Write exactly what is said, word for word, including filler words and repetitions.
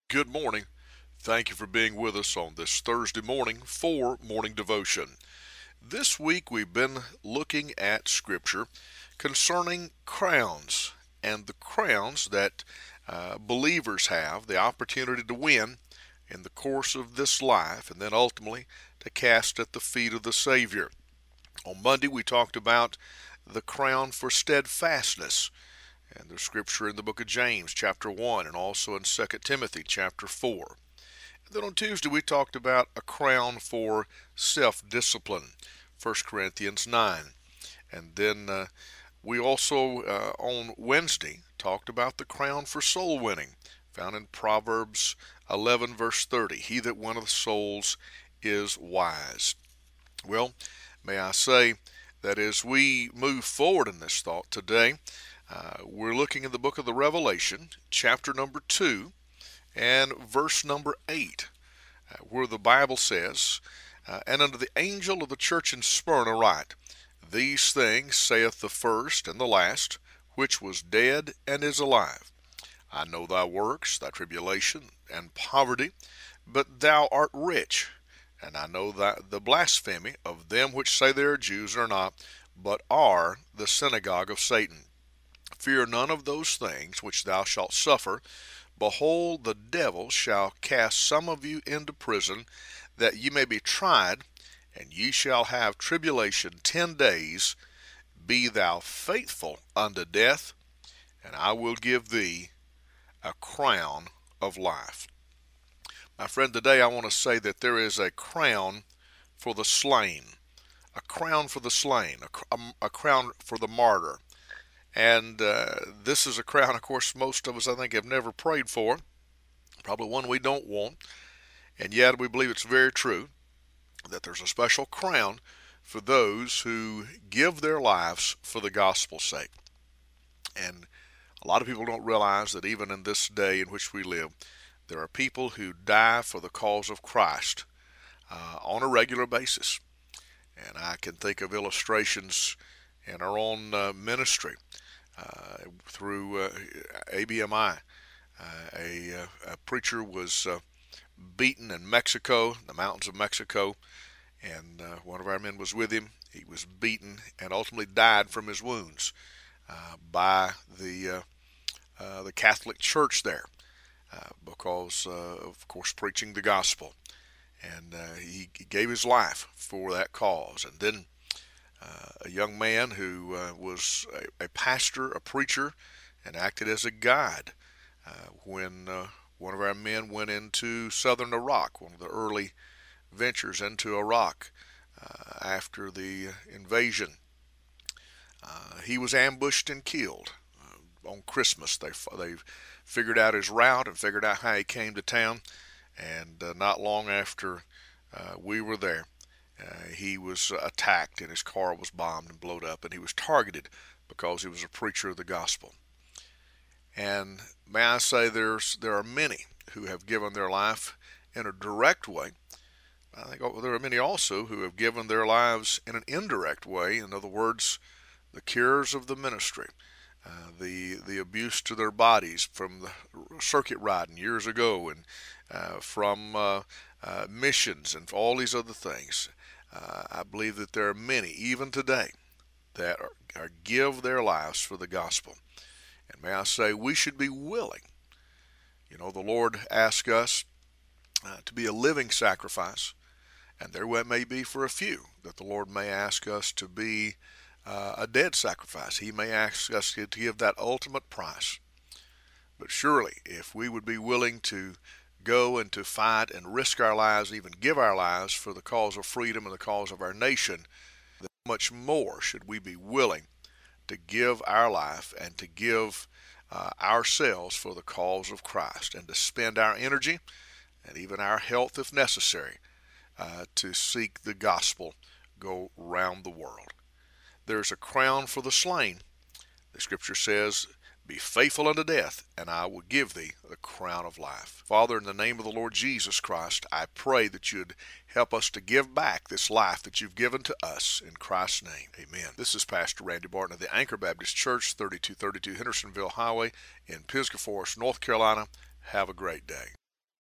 Good morning. Thank you for being with us on this Thursday morning for Morning Devotion. This week we've been looking at Scripture concerning crowns and the crowns that uh, believers have the opportunity to win in the course of this life and then ultimately to cast at the feet of the Savior. On Monday we talked about the crown for steadfastness. And there's scripture in the book of James, chapter one, and also in Second Timothy, chapter four. And then on Tuesday, we talked about a crown for self discipline, First Corinthians nine. And then uh, we also, uh, on Wednesday, talked about the crown for soul winning, found in Proverbs eleven, verse thirty. He that winneth souls is wise. Well, may I say that as we move forward in this thought today, uh, we're looking in the book of the Revelation, chapter number two, and verse number eight, uh, where the Bible says, uh, And unto the angel of the church in Smyrna write, These things saith the first and the last, which was dead and is alive. I know thy works, thy tribulation, and poverty, but thou art rich. And I know that the blasphemy of them which say they are Jews and are not, but are the synagogue of Satan. Fear none of those things which thou shalt suffer. Behold, the devil shall cast some of you into prison, that ye may be tried, and ye shall have tribulation ten days. Be thou faithful unto death, and I will give thee a crown of life. My friend, today I want to say that there is a crown for the slain, a crown for the slain, a, a, a crown for the martyr. And uh, this is a crown, of course, most of us, I think, have never prayed for. Probably one we don't want. And yet we believe it's very true that there's a special crown for those who give their lives for the gospel's sake. And a lot of people don't realize that even in this day in which we live, there are people who die for the cause of Christ uh, on a regular basis. And I can think of illustrations in our own uh, ministry. Uh, through uh, A B M I. Uh, a, uh, a preacher was uh, beaten in Mexico, the mountains of Mexico, and uh, one of our men was with him. He was beaten and ultimately died from his wounds uh, by the uh, uh, the Catholic Church there uh, because, uh, of course, preaching the gospel. And uh, he, he gave his life for that cause. And then Uh, a young man who uh, was a, a pastor, a preacher, and acted as a guide uh, when uh, one of our men went into southern Iraq, one of the early ventures into Iraq uh, after the invasion. Uh, he was ambushed and killed uh, on Christmas. They they figured out his route and figured out how he came to town, and uh, not long after uh, we were there, Uh, he was attacked and his car was bombed and blown up, and he was targeted because he was a preacher of the gospel. And may I say, there's there are many who have given their life in a direct way. I think there are many also who have given their lives in an indirect way. In other words, the cares of the ministry, uh, the the abuse to their bodies from the circuit riding years ago, and uh, from uh, uh, missions and all these other things. Uh, I believe that there are many, even today, that are, are give their lives for the gospel. And may I say, we should be willing. You know, the Lord asks us uh, to be a living sacrifice, and there may be for a few that the Lord may ask us to be uh, a dead sacrifice. He may ask us to give that ultimate price. But surely, if we would be willing to go and to fight and risk our lives, even give our lives for the cause of freedom and the cause of our nation, then much more should we be willing to give our life and to give uh, ourselves for the cause of Christ, and to spend our energy and even our health, if necessary, uh, to seek the gospel go round the world. There's a crown for the slain. The scripture says, Be faithful unto death, and I will give thee the crown of life. Father, in the name of the Lord Jesus Christ, I pray that you'd help us to give back this life that you've given to us. In Christ's name, amen. This is Pastor Randy Barton of the Anchor Baptist Church, thirty-two thirty-two Hendersonville Highway in Pisgah Forest, North Carolina. Have a great day.